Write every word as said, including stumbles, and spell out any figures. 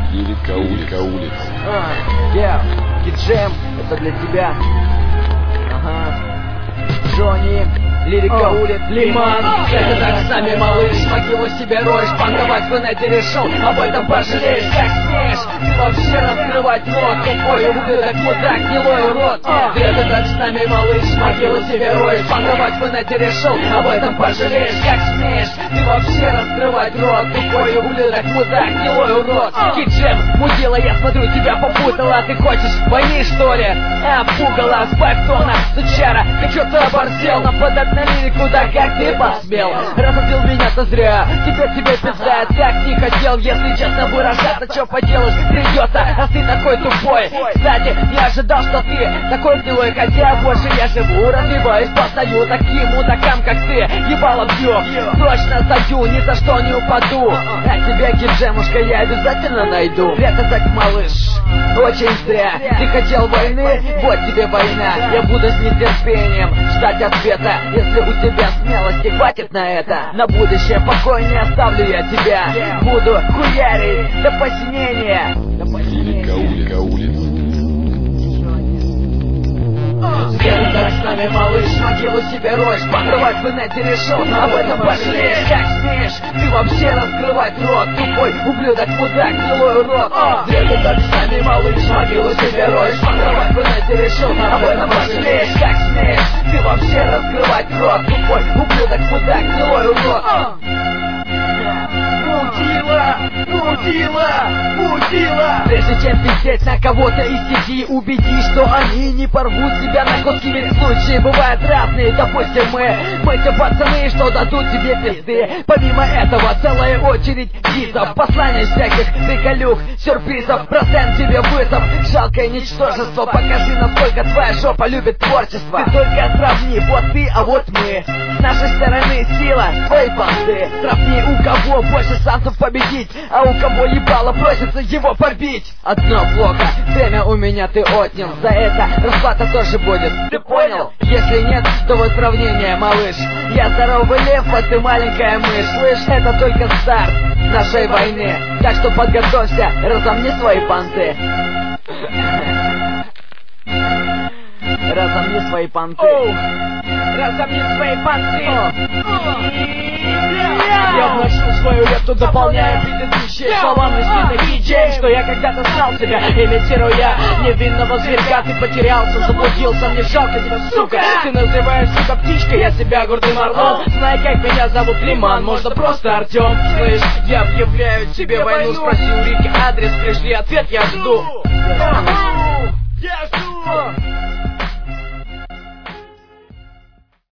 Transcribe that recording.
Лирика улица, улица. Я, Киджем, это для тебя. Ага. Джонни, лирика улиц, Лиман. Это так с нами, малыш, могилу себе роешь. Панговать в инете решил, об этом пожалеешь. Как смеешь ты вообще раскрывать рот? Тупой ублюдок, мудак, гнилой урод. Это так с нами, малыш, могилу себе роешь. Панговать в инете решил, об этом пожалеешь. Как смеешь ты вообще раскрывать рот? Тупой ублюдок, мудак, гнилой урод. Киджем, мудила, я смотрю, тебя попутала. Ты хочешь войны, что ли? А, пугала, сбавь тона, сучара. Ты что-то оборзел, нападать на лирику, да как ты посмел? Разозлил меня-то зря, теперь тебе пизда. Так не хотел, если честно выражаться. Чё поделаешь, придется, раз ты такой тупой. Кстати, не ожидал, что ты такой гнилой. Хотя больше я живу, развиваюсь, постою таким мудакам, как ты. Ебало бью, точно стою, ни за что не упаду. А тебя, Киджемушка, я обязательно найду. Это так, малыш, очень зря. Ты хотел войны, вот тебе война. Я буду с нетерпением ждать ответа. Если у тебя смелости хватит на это, на будущее покой не оставлю я тебя. Буду хуярить до посинения. Лирика улица, улица. Сделай так с нами, малыш, могилу себе роешь. Панговать в инете решил, об этом пожалеешь. Как смеешь ты вообще раскрывать рот? Тупой ублюдок, мудак, гнилой урод. Сделай так с нами, малыш, могилу себе роешь. Панговать в инете решил, об этом пожалеешь. Как смеешь ты вообще раскрывать рот? Тупой ублюдок, мудак, гнилой урод. Мудила, мудила, мудила. Прежде чем пиздеть на кого-то из сети, убеди, что они не порвут себя на куски. Ведь случаи бывают разные. Допустим, мы, мы те пацаны, что дадут тебе пизды. Помимо этого целая очередь дизов, посланий всяких приколюх, сюрпризов. Процент тебе вызов, жалкое ничтожество. Покажи, насколько твоя жопа любит творчество. Ты только сравни, вот ты, а вот мы. С нашей стороны сила, свои банды. Сравни, у кого больше шансов победить, а у кого ебало просится его побить. Одно плохо, время у меня ты отнял. За это расплата тоже будет, ты понял? Если нет, то вот сравнение, малыш. Я здоровый лев, а ты маленькая мышь. Слышь, это только старт нашей войны. Так что подготовься, разомни свои понты. Разомни свои понты. Разомни свои понты. Я вношу свою лепту, дополняя предыдущие слова мысленных идей, что я когда-то знал тебя, имитируя невинного зверька. Ты потерялся, заблудился, мне жалко тебя, сука. Ты называешь себя птичкой, я себя гордым орлом. Знай, как меня зовут, Лиман, можно просто Артем. Слышь, я объявляю тебе войну, спроси у Рики адрес, пришли ответ, я жду.